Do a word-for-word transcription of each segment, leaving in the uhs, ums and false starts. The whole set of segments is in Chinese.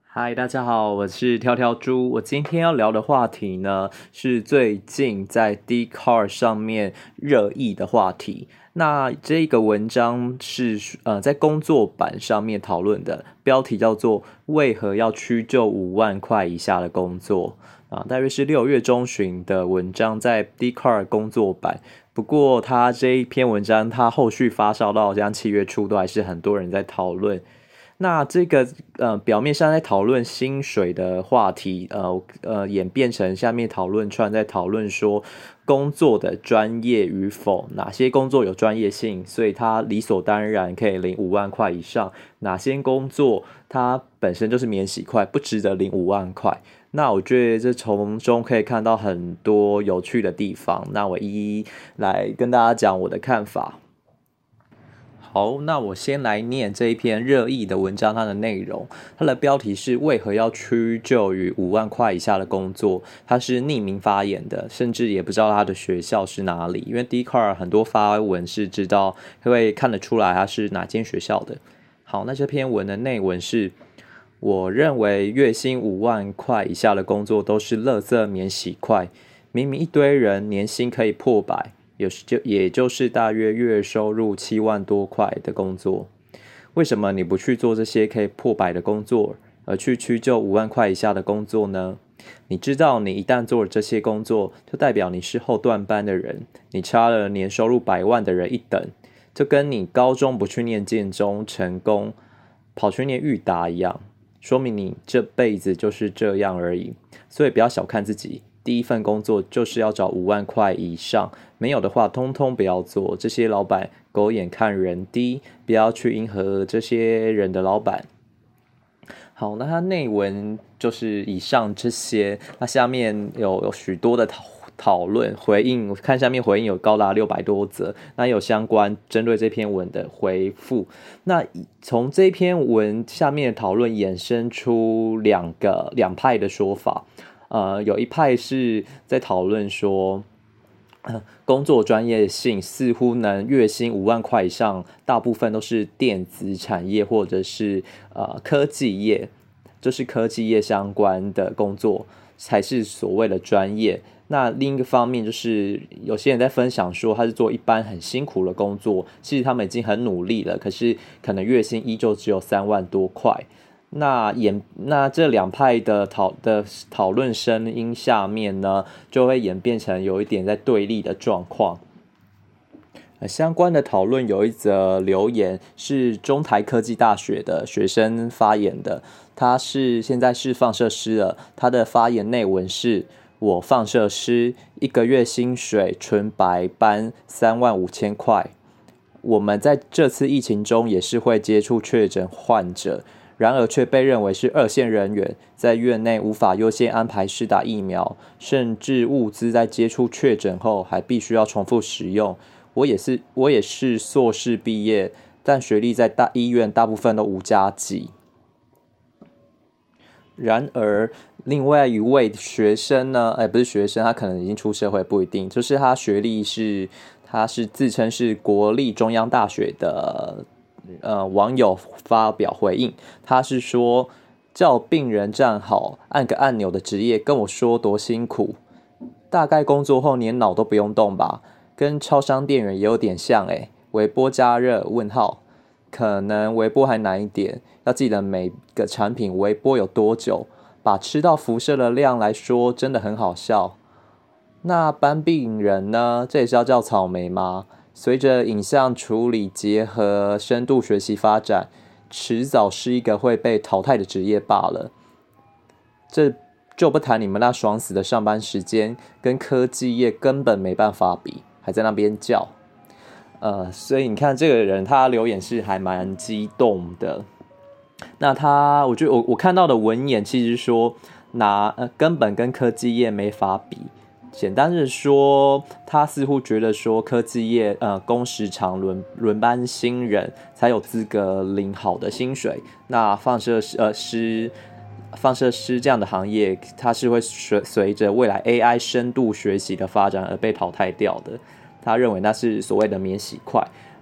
嗨，大家好，我是跳跳猪。我今天要聊的话题呢，是最近在 Dcard 上面热议的话题。那这个文章是呃在工作版上面讨论的，标题叫做“为何要屈就五万块以下的工作”啊，大约是六月中旬的文章，在 Dcard 工作版。不过，他这一篇文章，他后续发烧到像七月初，都还是很多人在讨论。那这个呃，表面上在讨论薪水的话题，呃呃，演变成下面讨论串在讨论说工作的专业与否，哪些工作有专业性，所以他理所当然可以领五万块以上；哪些工作它本身就是免洗块，不值得领五万块。那我觉得这从中可以看到很多有趣的地方，那我一一来跟大家讲我的看法。好，那我先来念这一篇热议的文章，它的内容。它的标题是为何要屈就于五万块以下的工作？它是匿名发言的，甚至也不知道他的学校是哪里，因为 Dcard 很多发文是知道会看得出来他是哪间学校的。好，那这篇文的内文是：我认为月薪五万块以下的工作都是垃圾免洗块，明明一堆人年薪可以破百。也就也就是大约月收入七万多块的工作，为什么你不去做这些可以破百的工作，而去屈就五万块以下的工作呢？你知道，你一旦做了这些工作，就代表你是后段班的人，你差了年收入百万的人一等，就跟你高中不去念建中成功，跑去念裕达一样，说明你这辈子就是这样而已。所以不要小看自己。第一份工作就是要找五万块以上，没有的话通通不要做。这些老板狗眼看人低，不要去迎合这些人的老板。好，那它内文就是以上这些，那下面有有许多的讨讨论回应，我看下面回应有高达六百多则，那有相关针对这篇文的回复。那从这篇文下面的讨论衍生出两个两派的说法。呃，有一派是在讨论说，呃，工作专业性似乎能月薪五万块以上，大部分都是电子产业或者是呃科技业，就是科技业相关的工作才是所谓的专业。那另一个方面就是有些人在分享说，他是做一般很辛苦的工作，其实他们已经很努力了，可是可能月薪依旧只有三万多块。那演那这两派的讨的讨论声音下面呢，就会演变成有一点在对立的状况。相关的讨论有一则留言是中台科技大学的学生发言的，他是现在是放射师了，他的发言内文是：我放射师一个月薪水纯白班三万五千块，我们在这次疫情中也是会接触确诊患者。然而却被认为是二线人员，在院内无法优先安排施打疫苗，甚至物资在接触确诊后还必须要重复使用。我也是，我也是硕士毕业，但学历在大医院大部分都无加几。然而，另外一位学生呢，哎，不是学生，他可能已经出社会，不一定。就是他学历是，他是自称是国立中央大学的。呃，网友发表回应，他是说叫病人站好，按个按钮的职业，跟我说多辛苦。大概工作后连脑都不用动吧，跟超商店员也有点像诶。微波加热？问号，可能微波还难一点，要记得每个产品微波有多久，把吃到辐射的量来说，真的很好笑。那搬病人呢？这也是要叫草莓吗？随着影像处理结合深度学习发展，迟早是一个会被淘汰的职业罢了。这就不谈你们那爽死的上班时间，跟科技业根本没办法比，还在那边叫。呃，所以你看这个人，他留言是还蛮激动的。那他，我觉得我我看到的文言其实说拿呃根本跟科技业没法比。简单的说，他似乎觉得说科技业呃工时长轮轮班新人才有资格领好的薪水。那放射呃师放射师这样的行业，它是会随随着未来 A I 深度学习的发展而被淘汰掉的。他认为那是所谓的免洗块。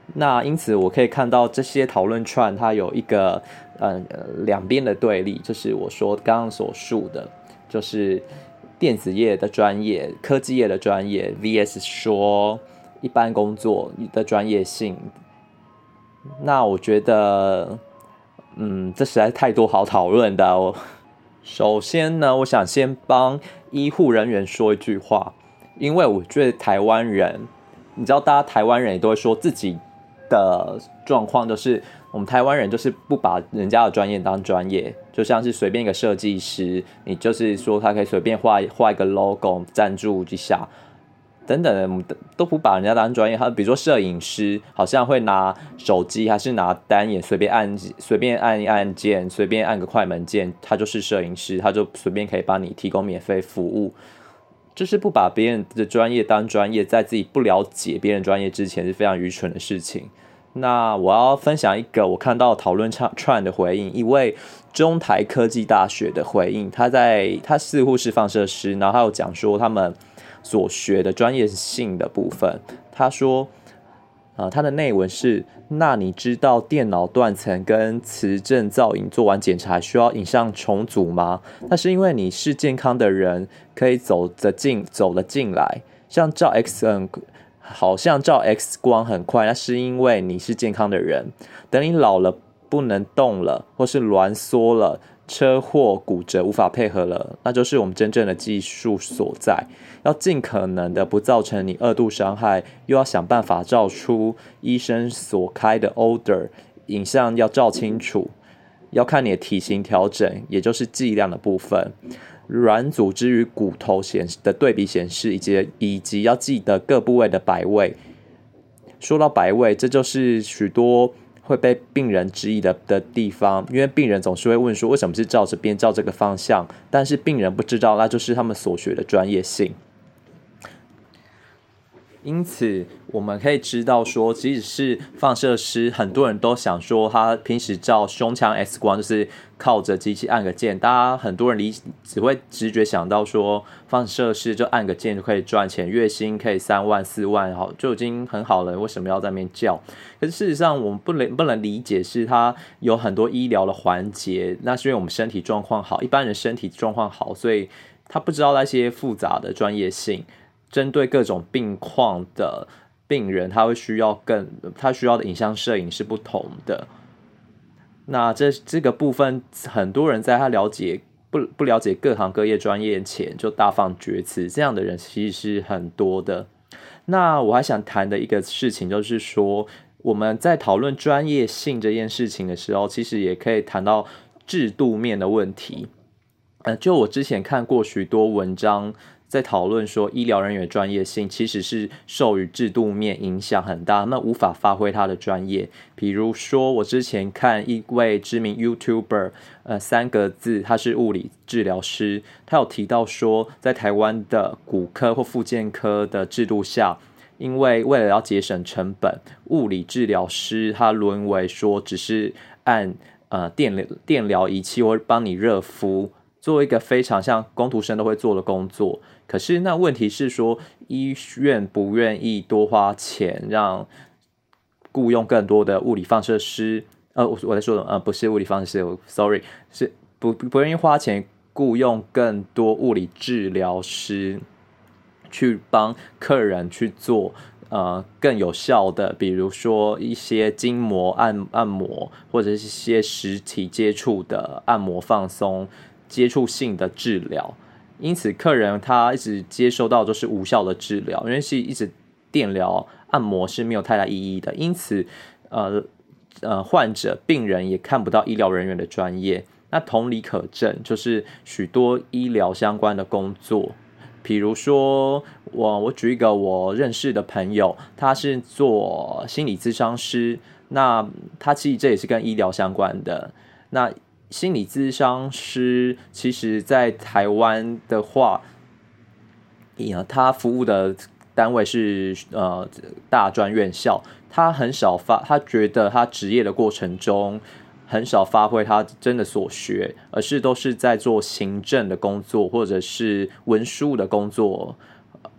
那因此我可以看到这些讨论串它有一个呃两边的对立，就是我说刚刚所述的，就是电子业的专业、科技业的专业 V S 说一般工作的专业性。那我觉得，嗯，这实在太多好讨论的哦。首先呢，我想先帮医护人员说一句话，因为我觉得台湾人，你知道，大家台湾人也都会说自己的状况，就是我们台湾人就是不把人家的专业当专业，就像是随便一个设计师，你就是说他可以随便画画一个 logo 赞助一下。等等的都不把人家当专业，他比如说摄影师，好像会拿手机还是拿单眼随便按随便按一按键，随便按个快门键，他就是摄影师，他就随便可以帮你提供免费服务，就是不把别人的专业当专业，在自己不了解别人专业之前是非常愚蠢的事情。那我要分享一个我看到讨论串的回应，一位中台科技大学的回应，他在他似乎是放射师，然后他有讲说他们所学的专业性的部分。他说，呃，他的内文是：那你知道电脑断层跟磁振造影做完检查需要影像重组吗？那是因为你是健康的人，可以走得进走得进来，像照 X 光。好像照 X 光很快，那是因为你是健康的人。等你老了不能动了，或是挛缩了，车祸骨折无法配合了，那就是我们真正的技术所在。要尽可能的不造成你二度伤害，又要想办法照出医生所开的 order， 影像要照清楚，要看你的体型调整，也就是剂量的部分。软组织与骨头显的对比显示，以及以及要记得各部位的摆位。说到摆位，这就是许多会被病人质疑 的, 的地方，因为病人总是会问说，为什么是照这边照这个方向？但是病人不知道，那就是他们所学的专业性。因此我们可以知道说，即使是放射师，很多人都想说他平时照胸腔 X 光就是靠着机器按个键，大家很多人理只会直觉想到说放射师就按个键就可以赚钱，月薪可以三万四万，好就已经很好了，为什么要在那边叫？可是事实上我们不能不能理解，是他有很多医疗的环节，那是因为我们身体状况好，一般人身体状况好，所以他不知道那些复杂的专业性。针对各种病况的病人，他会需要更他需要的影像摄影是不同的。那这这个部分，很多人在他了解不不了解各行各业专业前就大放厥词，这样的人其实是很多的。那我还想谈的一个事情就是说，我们在讨论专业性这件事情的时候，其实也可以谈到制度面的问题。呃，就我之前看过许多文章，在讨论说医疗人员的专业性其实是受于制度面影响很大，那无法发挥他的专业。比如说我之前看一位知名 YouTuber， 呃，三个字，他是物理治疗师，他有提到说，在台湾的骨科或复健科的制度下，因为为了要节省成本，物理治疗师他沦为说只是按呃电疗电疗仪器或帮你热敷，做一个非常像工读生都会做的工作。可是那问题是说，医院不愿意多花钱让雇用更多的物理放射师，呃，我在说的呃不是物理放射师 ，sorry， 是不不愿意花钱雇用更多物理治疗师去帮客人去做呃更有效的，比如说一些筋膜按按摩，或者是一些实体接触的按摩放松。接触性的治疗，因此客人他一直接收到都是无效的治疗，因为是一直电疗按摩是没有太大意义的，因此呃呃患者病人也看不到医疗人员的专业。那同理可证，就是许多医疗相关的工作，比如说我我举一个我认识的朋友，他是做心理咨商师，那他其实这也是跟医疗相关的。那心理咨商师其实在台湾的话，他服务的单位是呃大专院校，他很少发，他觉得他职业的过程中很少发挥他真的所学，而是都是在做行政的工作或者是文书的工作，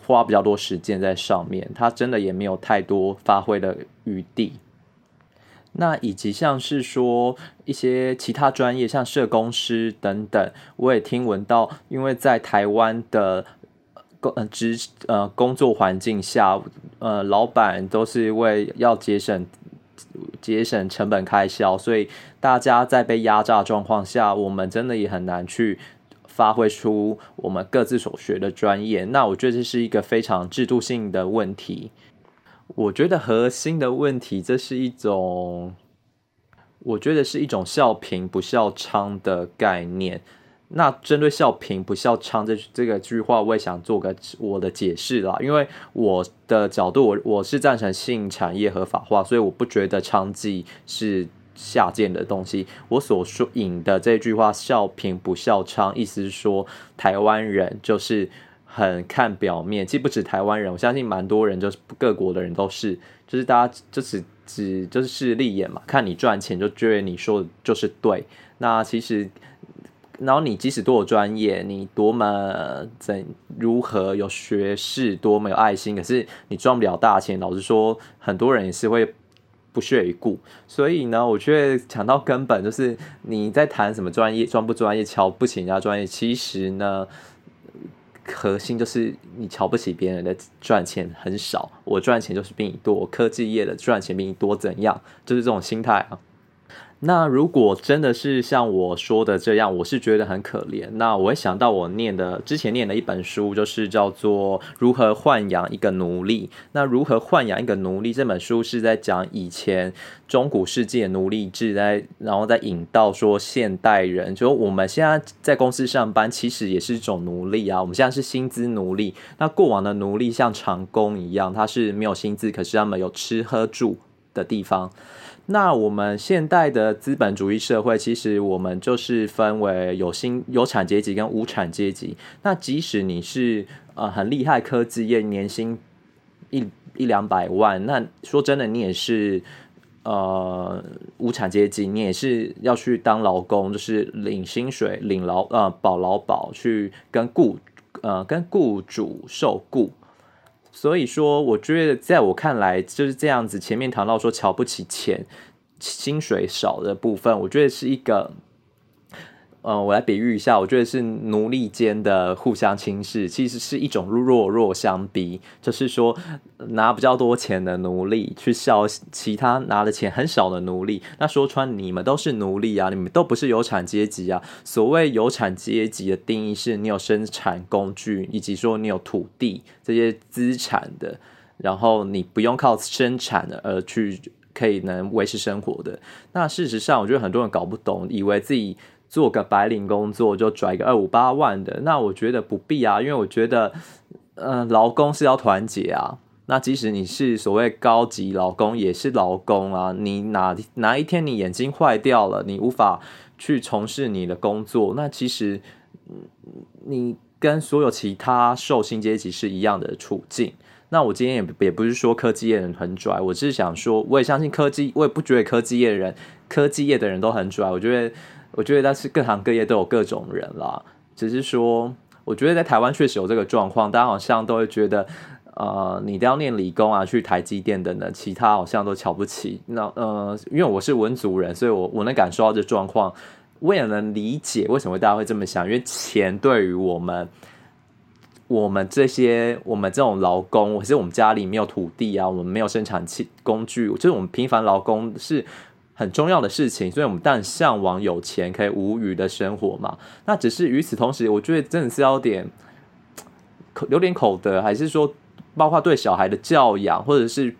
花比较多时间在上面，他真的也没有太多发挥的余地。那以及像是说一些其他专业，像社工师等等，我也听闻到，因为在台湾的工呃职呃工作环境下，呃老板都是为要节省节省成本开销，所以大家在被压榨的状况下，我们真的也很难去发挥出我们各自所学的专业。那我觉得这是一个非常制度性的问题。我觉得核心的问题，这是一种，我觉得是一种笑贫不笑娼的概念。那针对笑贫不笑娼这这个句话，我也想做个我的解释啦。因为我的角度，我我是赞成性产业合法化，所以我不觉得娼妓是下贱的东西。我所说引的这句话“笑贫不笑娼”，意思是说台湾人就是很看表面，其实不止台湾人，我相信蛮多人，就是各国的人都是，就是大家就只只就是势利眼嘛，看你赚钱就觉得你说的就是对。那其实，然后你即使多有专业，你多么怎如何有学识，多么有爱心，可是你赚不了大钱，老实说，很多人也是会不屑一顾。所以呢，我觉得讲到根本，就是你在谈什么专业专不专业，瞧不起人家专业，其实呢，核心就是你瞧不起别人的赚钱很少，我赚钱就是比你多，科技业的赚钱比你多，怎样？就是这种心态啊。那如果真的是像我说的这样，我是觉得很可怜。那我会想到我念的之前念的一本书，就是叫做《如何豢养一个奴隶》。那《如何豢养一个奴隶》这本书是在讲以前中古世纪的奴隶制，在然后再引到说现代人，就我们现在在公司上班，其实也是一种奴隶啊。我们现在是薪资奴隶，那过往的奴隶像长工一样，他是没有薪资，可是他们有吃喝住的地方。那我们现代的资本主义社会，其实我们就是分为有薪有产阶级跟无产阶级。那即使你是呃很厉害科技业，年薪一一两百万，那说真的，你也是呃无产阶级，你也是要去当劳工，就是领薪水、领劳呃保劳保，去跟雇呃跟雇主受雇。所以说，我觉得在我看来就是这样子。前面谈到说瞧不起钱、薪水少的部分，我觉得是一个，呃，我来比喻一下，我觉得是奴隶间的互相轻视，其实是一种弱弱相逼，就是说拿比较多钱的奴隶去笑其他拿的钱很少的奴隶。那说穿，你们都是奴隶啊，你们都不是有产阶级啊。所谓有产阶级的定义是，你有生产工具，以及说你有土地这些资产的，然后你不用靠生产而去可以能维持生活的。那事实上，我觉得很多人搞不懂，以为自己做个白领工作就拽个二五八万的，那我觉得不必啊，因为我觉得，呃，劳工是要团结啊。那即使你是所谓高级劳工，也是劳工啊。你哪哪一天你眼睛坏掉了，你无法去从事你的工作，那其实你跟所有其他受薪阶级是一样的处境。那我今天 也, 也不是说科技业的人很拽，我只是想说，我也相信科技，我也不觉得科技业的人，科技业的人都很拽。我觉得。我觉得但是各行各业都有各种人啦，只是说我觉得在台湾确实有这个状况，大家好像都会觉得呃，你都要念理工啊，去台积电等等，其他好像都瞧不起。那呃，因为我是文组人，所以我我能感受到这状况，我也能理解为什么大家会这么想，因为钱对于我们我们这些我们这种劳工，或是我们家里没有土地啊，我们没有生产器工具，就是我们平凡劳工是很重要的事情，所以我们当然向往有钱可以无余的生活嘛。那只是与此同时，我觉得真的是要点有点口德，还是说包括对小孩的教养，或者是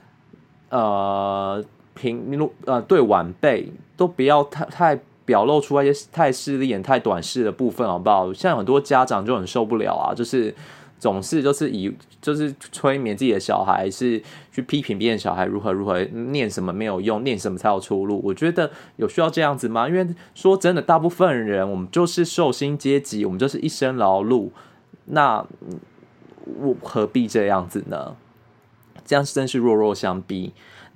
呃平呃对晚辈都不要太太表露出一些太势利眼、太短视的部分，好不好？像很多家长就很受不了啊，就是总是就是以就是催眠自己的小孩，是去批评别人小孩如何如何，念什么没有用，念什么才有出路。我觉得有需要这样子吗？因为说真的，大部分人我们就是受薪阶级，我们就是一身劳碌，那我何必这样子呢？这样真是弱弱相逼。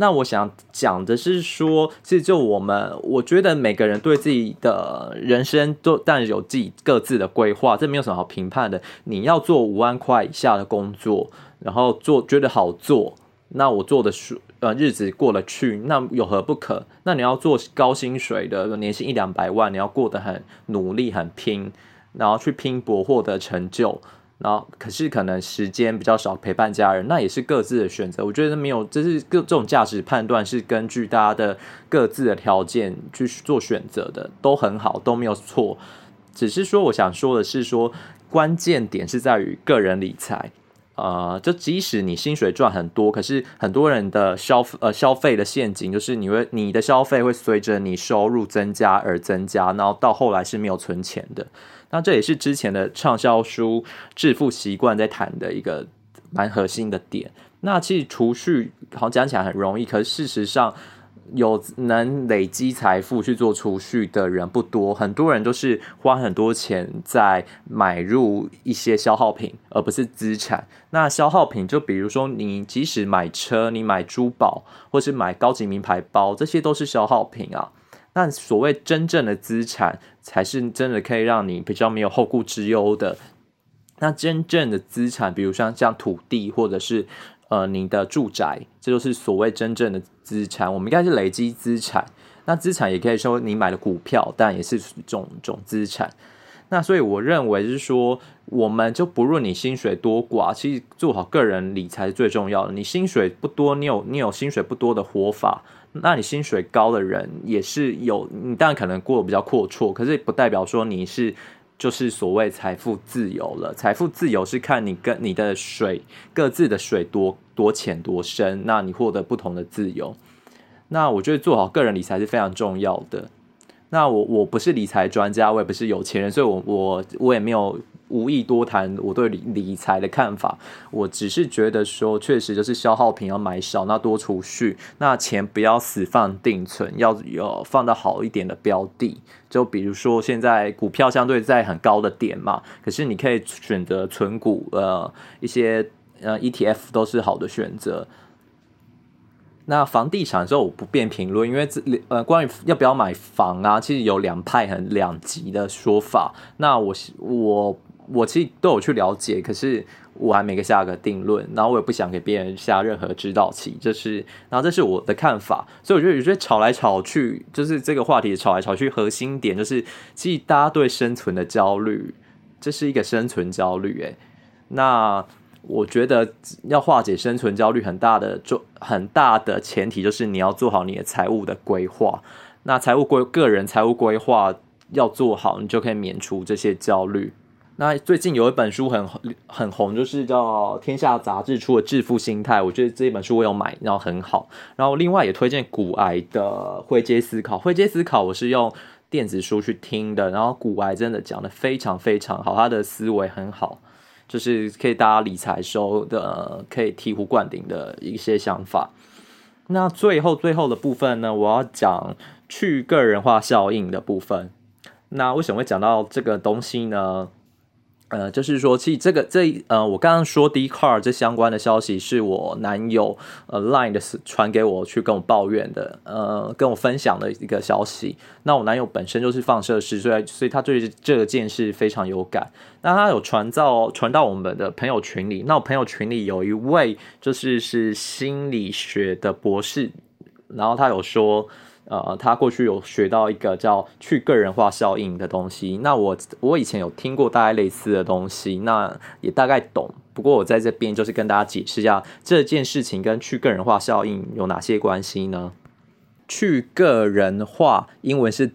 那我想讲的是说，其实就我们，我觉得每个人对自己的人生都当然有自己各自的规划，这没有什么好评判的。你要做五万块以下的工作，然后做觉得好做，那我做的呃日子过得去，那有何不可？那你要做高薪水的，年薪一两百万，你要过得很努力、很拼，然后去拼搏获得成就。然后，可是可能时间比较少陪伴家人，那也是各自的选择。我觉得没有，这是各这种价值判断是根据大家的各自的条件去做选择的，都很好，都没有错。只是说，我想说的是说，关键点是在于个人理财。呃，就即使你薪水赚很多，可是很多人的消呃消费的陷阱就是你会你的消费会随着你收入增加而增加，然后到后来是没有存钱的。那这也是之前的畅销书《致富习惯》在谈的一个蛮核心的点。那其实储蓄好像讲起来很容易，可是事实上有能累积财富去做储蓄的人不多，很多人都是花很多钱在买入一些消耗品，而不是资产。那消耗品就比如说你即使买车，你买珠宝，或是买高级名牌包，这些都是消耗品啊。那所谓真正的资产，才是真的可以让你比较没有后顾之忧的。那真正的资产，比如像像土地，或者是呃你的住宅，这就是所谓真正的资产。我们应该是累积资产。那资产也可以说你买的股票，但也是种种资产。那所以我认为是说，我们就不论你薪水多寡，其实做好个人理财是最重要的。你薪水不多，你有你有薪水不多的活法。那你薪水高的人也是有，你当然可能过得比较阔绰，可是不代表说你是就是所谓财富自由了。财富自由是看你跟你的水各自的水多多浅多深，那你获得不同的自由。那我觉得做好个人理财是非常重要的。那我我不是理财专家，我也不是有钱人，所以我我我也没有无意多谈我对 理, 理财的看法。我只是觉得说，确实就是消耗品要买少，那多储蓄，那钱不要死放定存，要有放到好一点的标的。就比如说现在股票相对在很高的点嘛，可是你可以选择存股，呃，一些呃 E T F 都是好的选择。那房地产的时候我不便评论，因为呃关于要不要买房啊，其实有两派很两极的说法。那我我我其实都有去了解，可是我还没给下个定论，然后我也不想给别人下任何指导棋，这是然后这是我的看法。所以我觉得有些吵来吵去，就是这个话题吵来吵去，核心点就是其实大家对生存的焦虑，这是一个生存焦虑欸。那我觉得要化解生存焦虑很大的很大的前提就是你要做好你的财务的规划。那财务规个人财务规划要做好，你就可以免除这些焦虑。那最近有一本书很很红，就是叫天下杂志出的《致富心态》，我觉得这一本书我有买，然后很好。然后另外也推荐股癌的灰阶思考，灰阶思考我是用电子书去听的，然后股癌真的讲的非常非常好，他的思维很好。就是可以大家理财时候的可以醍醐灌顶的一些想法。那最后最后的部分呢，我要讲去个人化效应的部分。那为什么会讲到这个东西呢？呃，就是说，其实这个这呃，我刚刚说 Dcard 这相关的消息是我男友呃 Line 的传给我去跟我抱怨的，呃，跟我分享的一个消息。那我男友本身就是放射师，所以所以他对这件事非常有感。那他有传到传到我们的朋友群里，那我朋友群里有一位就是是心理学的博士，然后他有说。呃，他过去有学到一个叫去个人化效应的东西，那我我以前有听过大概类似的东西，那也大概懂。不过我在这边就是跟大家解释一下这件事情跟去个人化效应有哪些关系呢？去个人化，英文是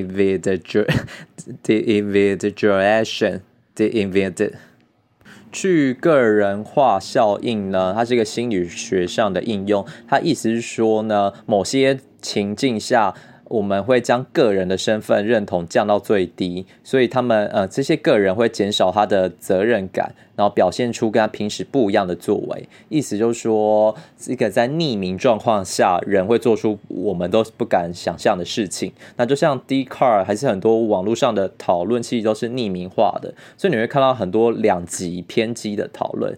de-individuation，de-individuation，de-individual。去个人化效应呢，它是一个心理学上的应用，它意思是说呢，某些情境下我们会将个人的身份认同降到最低，所以他们呃这些个人会减少他的责任感，然后表现出跟他平时不一样的作为。意思就是说，这个在匿名状况下，人会做出我们都不敢想象的事情。那就像 Dcard 还是很多网络上的讨论，其实都是匿名化的，所以你会看到很多两极偏激的讨论。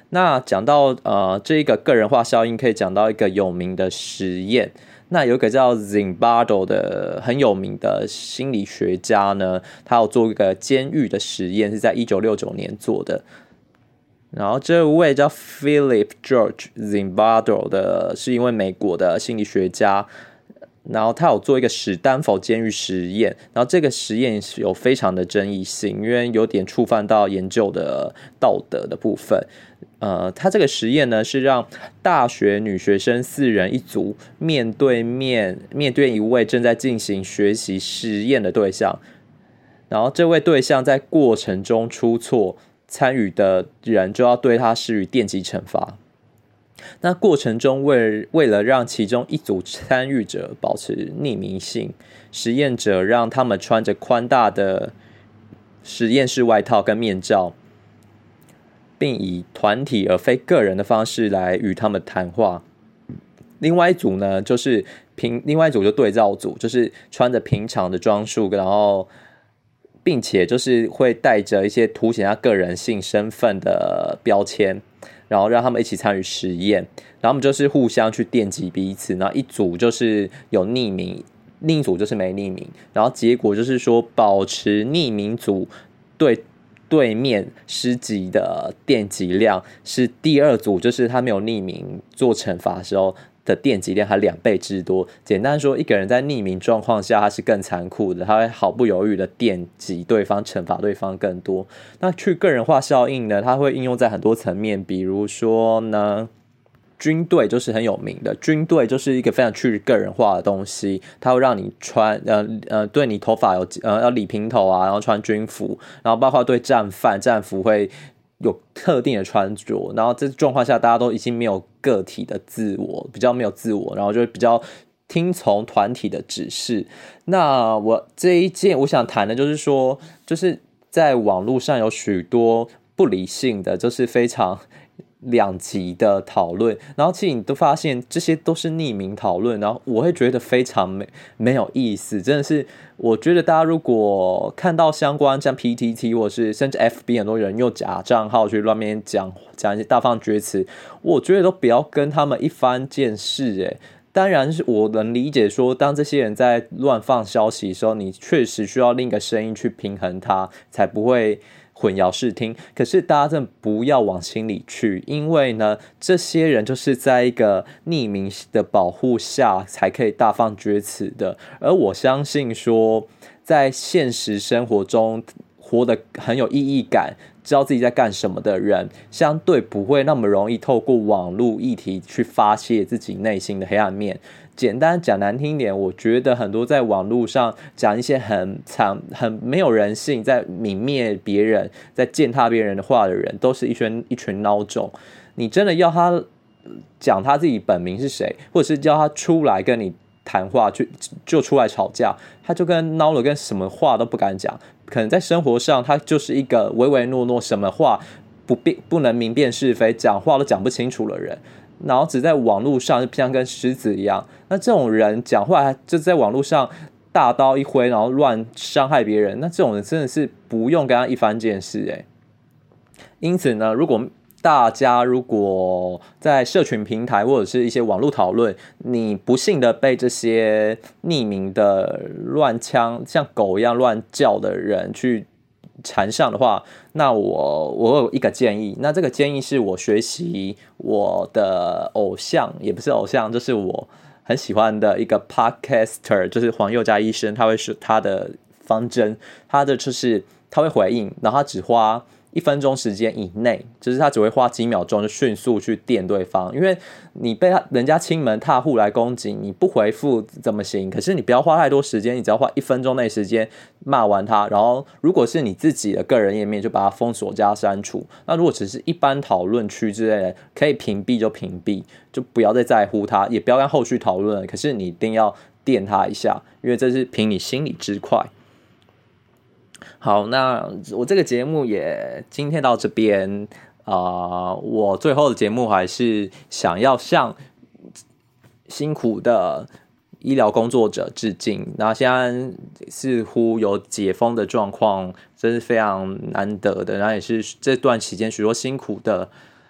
那讲到呃这一个个人化效应，可以讲到一个有名的实验。那有一个叫 Zimbardo 的很有名的心理学家呢，他有做一个监狱的实验，是在一九六九年做的。然后这位叫 Philip George Zimbardo 的，是因为美国的心理学家。然后他有做一个史丹佛监狱实验，然后这个实验有非常的争议性，因为有点触犯到研究的道德的部分。呃，他这个实验呢是让大学女学生四人一组，面对面面对一位正在进行学习实验的对象，然后这位对象在过程中出错，参与的人就要对他施予电击惩罚。那过程中为为了让其中一组参与者保持匿名性，实验者让他们穿着宽大的实验室外套跟面罩，并以团体而非个人的方式来与他们谈话。另外一组呢，就是平另外一组就对照组，就是穿着平常的装束，然后并且就是会带着一些凸显他个人性身份的标签。然后让他们一起参与实验，然后他们就是互相去电击彼此，然后一组就是有匿名，另一组就是没匿名，然后结果就是说保持匿名组对对面施击的电击量是第二组，就是他没有匿名做惩罚的时候的电击量还两倍之多。简单说，一个人在匿名状况下，他是更残酷的，他会毫不犹豫的电击对方，惩罚对方更多。那去个人化效应呢，它会应用在很多层面，比如说呢，军队就是很有名的，军队就是一个非常去个人化的东西，它会让你穿呃呃，对你头发有呃要理平头啊，然后穿军服，然后包括对战犯战服会有特定的穿着，然后这状况下大家都已经没有个体的自我，比较没有自我，然后就比较听从团体的指示。那我这一件我想谈的就是说，就是在网络上有许多不理性的，就是非常两极的讨论，然后其实你都发现这些都是匿名讨论，然后我会觉得非常没没有意思，真的是。我觉得大家如果看到相关像 P T T 或是甚至 F B 很多人用假账号去乱面讲讲一些大放厥词，我觉得都不要跟他们一番见识诶。当然是我能理解说，当这些人在乱放消息的时候，你确实需要另一个声音去平衡它，才不会混淆视听。可是大家真的不要往心里去，因为呢，这些人就是在一个匿名的保护下才可以大放厥词的。而我相信说，在现实生活中活得很有意义感，知道自己在干什么的人，相对不会那么容易透过网络议题去发泄自己内心的黑暗面。简单讲难听一点，我觉得很多在网络上讲一些很惨、很没有人性，在泯灭别人、在践踏别人的话的人，都是一群一群孬种。你真的要他讲他自己本名是谁，或者是叫他出来跟你谈话，就就出来吵架，他就跟孬了，跟什么话都不敢讲。可能在生活上，他就是一个唯唯诺诺，什么话不辨不能明辨是非，讲话都讲不清楚的人。然后只在网络上就像跟狮子一样，那这种人讲话就在网络上大刀一挥，然后乱伤害别人，那这种人真的是不用跟他一番见识诶。因此呢，如果大家如果在社群平台或者是一些网络讨论，你不幸的被这些匿名的乱枪像狗一样乱叫的人去缠上的话，那我我有一个建议，那这个建议是我学习我的偶像，也不是偶像，就是我很喜欢的一个 podcaster， 就是黄宥嘉医生，他会说他的方针，他的就是他会回应，然后他只花一分钟时间以内，就是他只会花几秒钟就迅速去电对方，因为你被他人家亲门踏户来攻击，你不回复怎么行？可是你不要花太多时间，你只要花一分钟内时间骂完他，然后如果是你自己的个人页面，就把它封锁加删除。那如果只是一般讨论区之类的，可以屏蔽就屏蔽，就不要再在乎他，也不要跟后续讨论了。可是你一定要电他一下，因为这是凭你心里之快。好，那我这个节目也今天到这边啊、呃，我最后的节目还是想要向辛苦的医疗工作者致敬。那现在似乎有解封的状况，真是非常难得的。然后也是这段期间许多辛苦的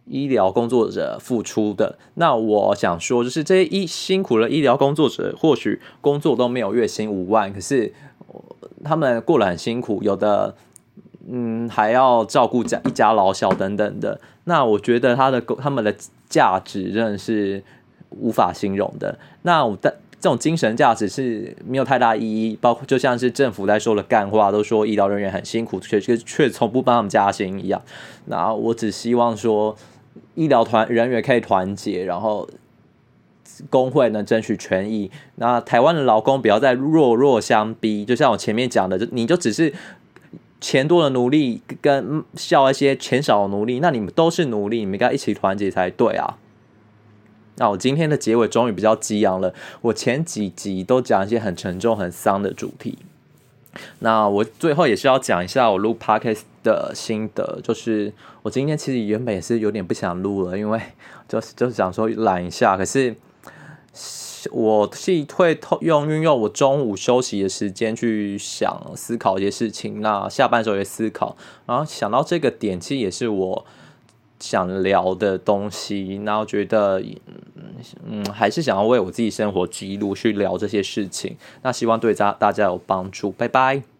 医疗工作者付出的。那我想说，就是这些医辛苦的医疗工作者，或许工作都没有月薪五万，可是他们过得很辛苦，有的嗯还要照顾家一家老小等等的。那我觉得他的他们的价值真的是无法形容的。那我的这种精神价值是没有太大意义，包括就像是政府在说的干话，都说医疗人员很辛苦，却却从不帮他们加薪一样。那我只希望说，医疗团人员可以团结，然后工会能争取权益。那台湾的劳工不要再弱弱相逼，就像我前面讲的，你就只是钱多的奴隶跟笑一些钱少的奴隶，那你们都是奴隶，你们应该一起团结才对啊。那我今天的结尾终于比较激昂了，我前几集都讲一些很沉重很丧的主题，那我最后也是要讲一下我录 podcast 的心得，就是我今天其实原本也是有点不想录了，因为就是就是想说懒一下，可是我是会用运用我中午休息的时间去想思考一些事情，那下班时候也思考，然后想到这个点，其实也是我想聊的东西，然后觉得嗯还是想要为我自己生活记录去聊这些事情，那希望对大家有帮助，拜拜。